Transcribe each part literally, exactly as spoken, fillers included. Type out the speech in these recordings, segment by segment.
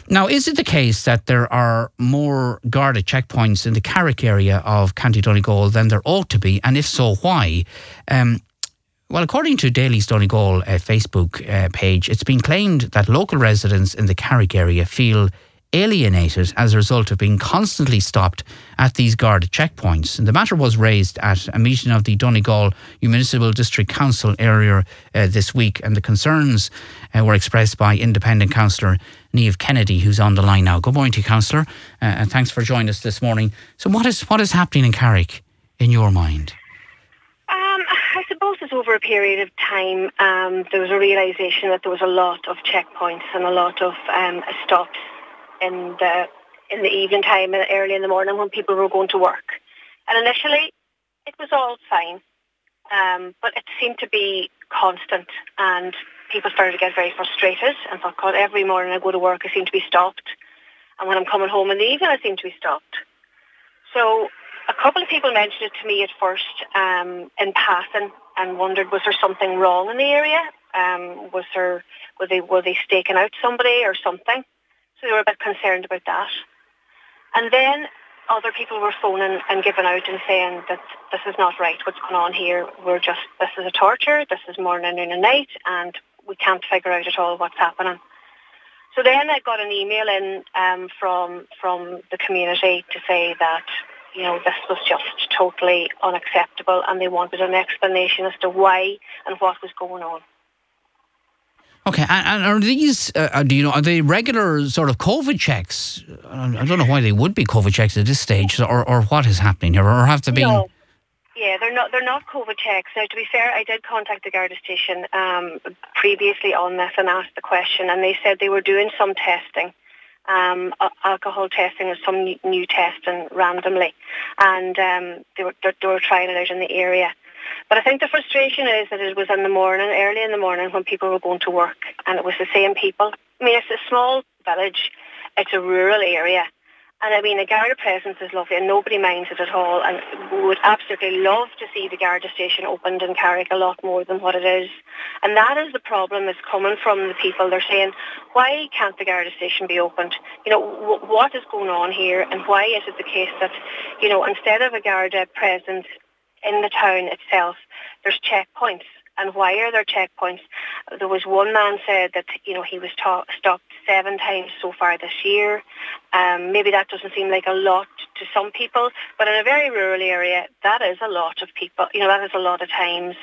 Now, is it the case that there are more Garda checkpoints in the Carrick area of County Donegal than there ought to be? And if so, why? Um, well, according to Daly's Donegal uh, Facebook uh, page, it's been claimed that local residents in the Carrick area feel alienated as a result of being constantly stopped at these Garda checkpoints. And the matter was raised at a meeting of the Donegal Municipal District Council earlier uh, this week, and the concerns uh, were expressed by independent councillor Niamh Kennedy, who's on the line now. Good morning to you, councillor, uh, and thanks for joining us this morning. So what is what is happening in Carrick, in your mind? Um, I suppose it's over a period of time. Um, there was a realisation that there was a lot of checkpoints and a lot of um, stops in the in the evening time and early in the morning when people were going to work. And initially, it was all fine, um, but it seemed to be constant, and people started to get very frustrated and thought, God, every morning I go to work, I seem to be stopped, and when I'm coming home in the evening, I seem to be stopped. So a couple of people mentioned it to me at first um, in passing and wondered, was there something wrong in the area? Um, was there were they were they staking out somebody or something? So they were a bit concerned about that. And then other people were phoning and giving out and saying that this is not right, what's going on here. We're just, this is a torture, this is morning, noon and night, and we can't figure out at all what's happening. So then I got an email in um, from from the community to say that, you know, this was just totally unacceptable, and they wanted an explanation as to why and what was going on. Okay, and are these, uh, do you know, are they regular sort of COVID checks? I don't know why they would be COVID checks at this stage, or, or what is happening here, or have they been? No. Yeah, they're not, they're not COVID checks. Now, to be fair, I did contact the Garda station um, previously on this and asked the question, and they said they were doing some testing, um, alcohol testing and some new testing randomly, and um, they were they were trying it out in the area. But I think the frustration is that it was in the morning, early in the morning, when people were going to work, and it was the same people. I mean, it's a small village, it's a rural area, and I mean, the Garda presence is lovely, and nobody minds it at all, and we would absolutely love to see the Garda station opened in Carrick a lot more than what it is. And that is the problem that's coming from the people. They're saying, why can't the Garda station be opened? You know, w- what is going on here, and why is it the case that, you know, instead of a Garda presence in the town itself, there's checkpoints? And why are there checkpoints? There was one man said that, you know, he was ta- stopped seven times so far this year. Um, maybe that doesn't seem like a lot to some people, but in a very rural area, that is a lot of people. You know, that is a lot of times.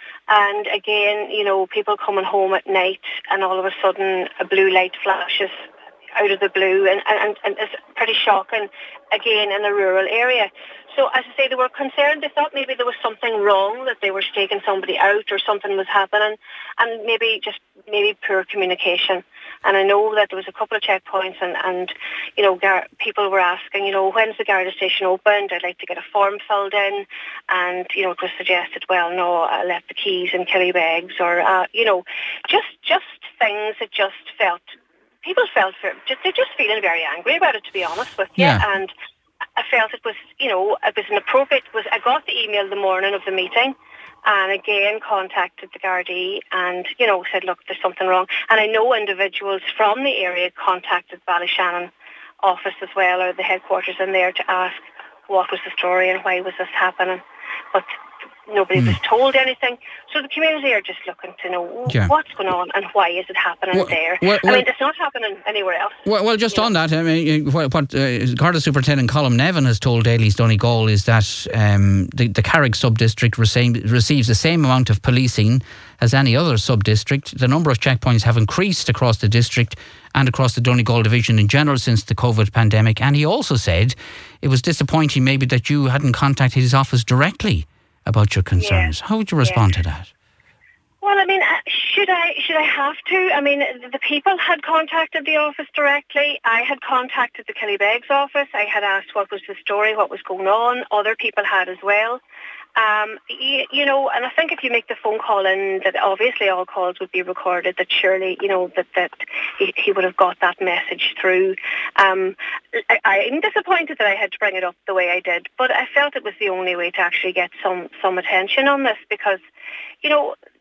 And again, you know, people coming home at night, and all of a sudden a blue light flashes out of the blue, and, and, and it's pretty shocking, again, in a rural area. So, as I say, they were concerned. They thought maybe there was something wrong, that they were staking somebody out or something was happening, and maybe just maybe poor communication. And I know that there was a couple of checkpoints, and, and you know, gar- people were asking, you know, when's the Garda station opened? I'd like to get a form filled in. And, you know, it was suggested, well, no, I left the keys in Killybegs, or, uh, you know, just just things that just felt, people felt, just, they're just feeling very angry about it, to be honest with you. Yeah. And I felt it was, you know, it was inappropriate. Was I got the email the morning of the meeting, and again contacted the Gardaí, and, you know, said, look, there's something wrong. And I know individuals from the area contacted Ballyshannon office as well, or the headquarters in there, to ask what was the story and why was this happening. But nobody mm. was told anything. So the community are just looking to know yeah. what's going on and why is it happening well, there. Well, I well, mean, it's not happening anywhere else. Well, well just on know. that, I mean, what, what uh, Garda Superintendent Colm Nevin has told Daly's Donegal is that um, the, the Carrick sub-district receive, receives the same amount of policing as any other sub-district. The number of checkpoints have increased across the district and across the Donegal division in general since the COVID pandemic. And he also said it was disappointing maybe that you hadn't contacted his office directly about your concerns. Yeah. How would you respond yeah. to that? Well, I mean, should I should I have to? I mean, the people had contacted the office directly. I had contacted the Killybegs office. I had asked what was the story, what was going on. Other people had as well. Um, you, you know, and I think if you make the phone call in, that obviously all calls would be recorded, that surely, you know, that, that he, he would have got that message through. Um, I, I'm disappointed that I had to bring it up the way I did, but I felt it was the only way to actually get some, some attention on this, because, you know,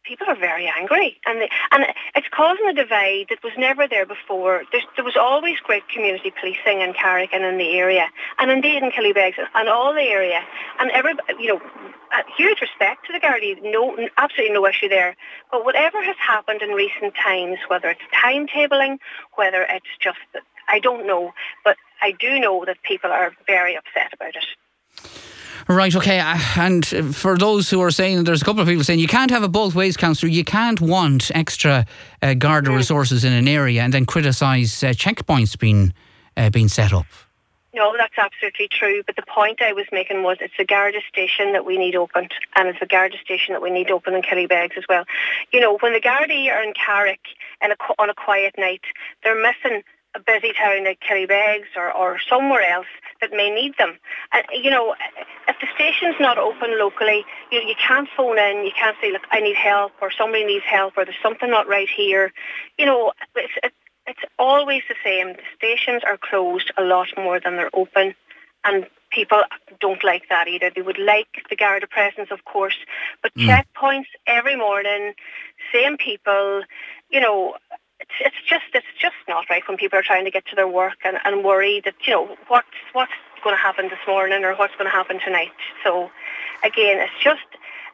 people are very angry, and they, and it's causing a divide that was never there before. There's, there was always great community policing in Carrick and in the area, and indeed in Killybegs and all the area, and every, you know, huge respect to the Gardaí, no, absolutely no issue there. But whatever has happened in recent times, whether it's timetabling, whether it's just, I don't know, but I do know that people are very upset about it. Right, okay, and for those who are saying, there's a couple of people saying you can't have it both ways, Councillor. You can't want extra uh, Garda mm. resources in an area and then criticise uh, checkpoints being uh, being set up. No, that's absolutely true. But the point I was making was it's a Garda station that we need opened, and it's a Garda station that we need open in Killybegs as well. You know, when the Gardaí are in Carrick and on a quiet night, they're missing a busy town like Killybegs or, or somewhere else that may need them. And, you know, if the station's not open locally, you, you can't phone in, you can't say, look, I need help, or somebody needs help, or there's something not right here. You know, it's, it, it's always the same. The stations are closed a lot more than they're open, and people don't like that either. They would like the Garda presence, of course, but mm. checkpoints every morning, same people, you know, It's, it's just it's just not right when people are trying to get to their work and, and worry that, you know, what's, what's going to happen this morning or what's going to happen tonight. So, again, it's just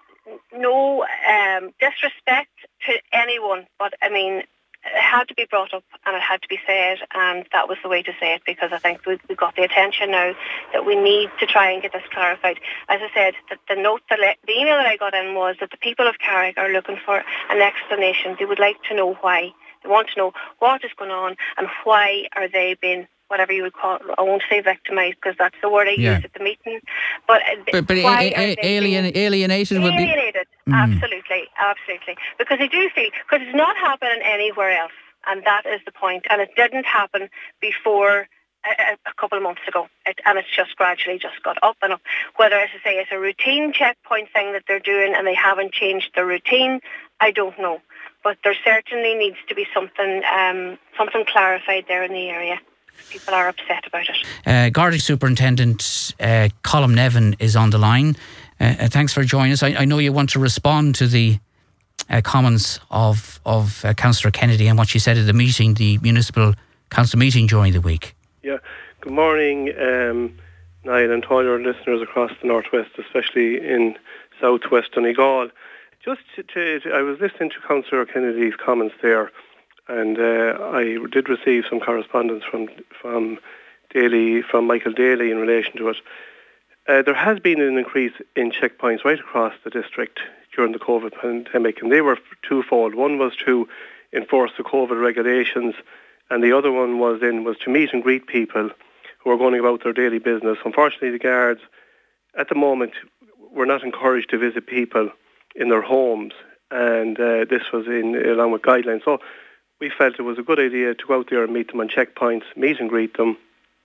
no um, disrespect to anyone, but, I mean, it had to be brought up and it had to be said, and that was the way to say it, because I think we, we got the attention now that we need to try and get this clarified. As I said, the, the note, the, the email that I got in was that the people of Carrick are looking for an explanation. They would like to know why. They want to know what is going on and why are they being, whatever you would call it, I won't say victimised because that's the word I yeah. used at the meeting. But, but, but why a- a- alien, alienated would be... Alienated, mm. absolutely, absolutely. Because they do feel, because it's not happening anywhere else, and that is the point. And it didn't happen before a, a couple of months ago, it, and it's just gradually just got up and up. Whether, as I say, it's a routine checkpoint thing that they're doing and they haven't changed the routine, I don't know. But there certainly needs to be something um, something clarified there in the area. People are upset about it. Uh, Garda Superintendent uh, Colm Nevin is on the line. Uh, thanks for joining us. I, I know you want to respond to the uh, comments of, of uh, Councillor Kennedy and what she said at the meeting, the municipal council meeting during the week. Yeah, good morning, um, Niall, and to all your listeners across the northwest, especially in southwest Donegal. Just to, to, I was listening to Councillor Kennedy's comments there, and uh, I did receive some correspondence from from Daly, from Michael Daly in relation to it. Uh, there has been an increase in checkpoints right across the district during the COVID pandemic, and they were twofold. One was to enforce the COVID regulations, and the other one was then was to meet and greet people who are going about their daily business. Unfortunately, the guards at the moment were not encouraged to visit people in their homes, and uh, this was in along with guidelines. So we felt it was a good idea to go out there and meet them on checkpoints, meet and greet them,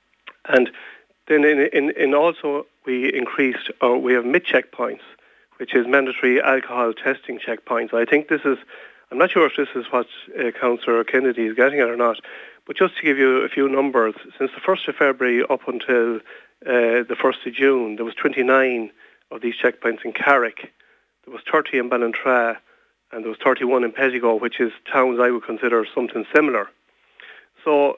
and then in in, in also we increased, or we have mid checkpoints, which is mandatory alcohol testing checkpoints. I think this is, I'm not sure if this is what uh, Councillor Kennedy is getting at or not, but just to give you a few numbers, since the first of February up until uh, the first of June, there was twenty-nine of these checkpoints in Carrick. There was thirty in Ballantrae, and there was thirty-one in Pettigo, which is towns I would consider something similar. So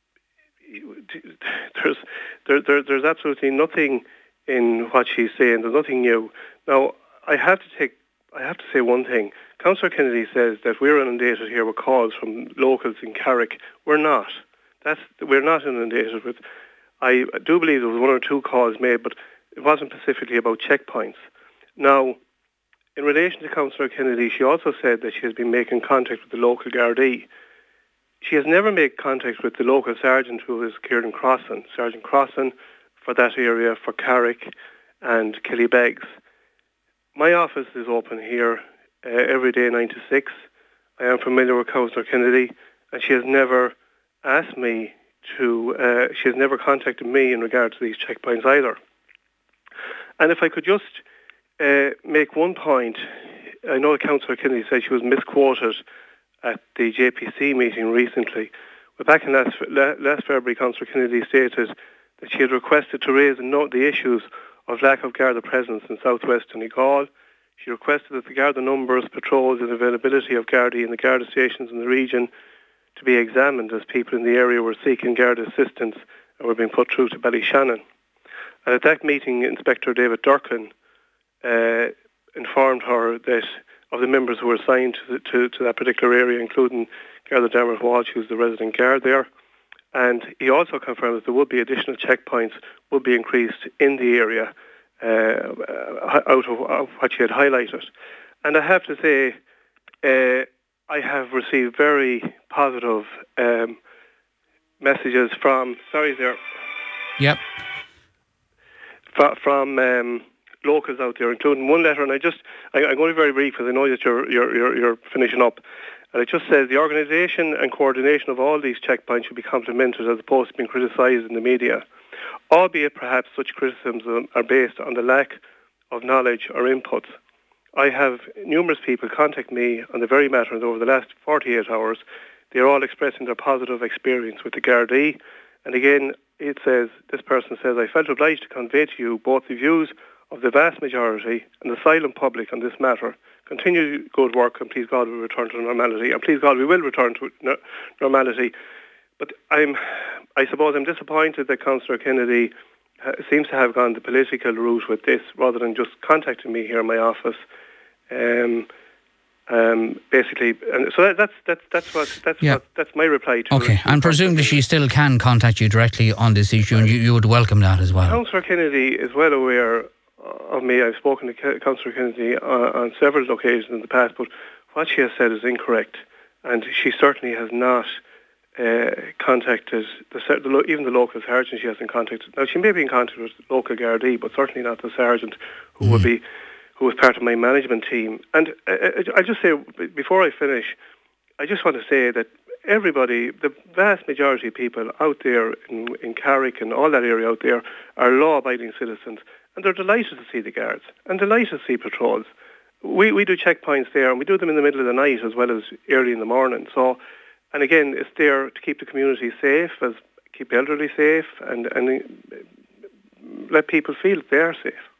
there's there, there, there's absolutely nothing in what she's saying. There's nothing new. Now, I have to take I have to say one thing. Councillor Kennedy says that we're inundated here with calls from locals in Carrick. We're not. That's we're not inundated with. I do believe there was one or two calls made, but it wasn't specifically about checkpoints. Now, in relation to Councillor Kennedy, she also said that she has been making contact with the local Gardaí. She has never made contact with the local sergeant, who is Kieran Crossan, Sergeant Crossan, for that area, for Carrick and Killybegs. My office is open here uh, every day, nine to six. I am familiar with Councillor Kennedy, and she has never asked me to, uh, she has never contacted me in regard to these checkpoints either. And if I could just Uh, make one point. I know Councillor Kennedy said she was misquoted at the J P C meeting recently. But back in last, last February, Councillor Kennedy stated that she had requested to raise and note the issues of lack of Garda presence in southwest Donegal. She requested that the Garda numbers, patrols and availability of Gardaí in the Garda stations in the region to be examined as people in the area were seeking Garda assistance and were being put through to Ballyshannon. And at that meeting, Inspector David Durkin uh, informed her that of the members who were assigned to, the, to, to that particular area, including Garda Dermot Walsh, who's the resident guard there. And he also confirmed that there would be additional checkpoints would be increased in the area uh, out of, of what she had highlighted. And I have to say, uh, I have received very positive um, messages from, sorry there. Yep. From, from um, locals out there, including one letter, and I just, I, I'm going to be very brief because I know that you're, you're, you're, you're finishing up. And it just says the organisation and coordination of all these checkpoints should be complimented as opposed to being criticised in the media, albeit perhaps such criticisms are based on the lack of knowledge or inputs. I have numerous people contact me on the very matter, and over the last forty-eight hours, they are all expressing their positive experience with the Gardaí. And again, it says, this person says, I felt obliged to convey to you both the views of the vast majority and the silent public on this matter. Continue good work, and please God we return to normality. And please God we will return to no- normality. But I'm, I suppose I'm disappointed that Councillor Kennedy ha- seems to have gone the political route with this rather than just contacting me here in my office. Um, um, basically, and so that, that's that's that's what that's yeah. what that's my reply to. Okay, and presumably she still can contact you directly on this issue, and you, you would welcome that as well. Councillor Kennedy is well aware of me. I've spoken to Ke- Councillor Kennedy on, on several occasions in the past, but what she has said is incorrect, and she certainly has not uh, contacted the, the lo- even the local sergeant. She hasn't contacted. Now she may be in contact with the local Gardaí, but certainly not the sergeant who mm. would be. who was part of my management team. And I, I just say, before I finish, I just want to say that everybody, the vast majority of people out there in, in Carrick and all that area out there are law-abiding citizens, and they're delighted to see the guards and delighted to see patrols. We we do checkpoints there, and we do them in the middle of the night as well as early in the morning. So, and again, it's there to keep the community safe, as keep the elderly safe, and, and let people feel that they are safe.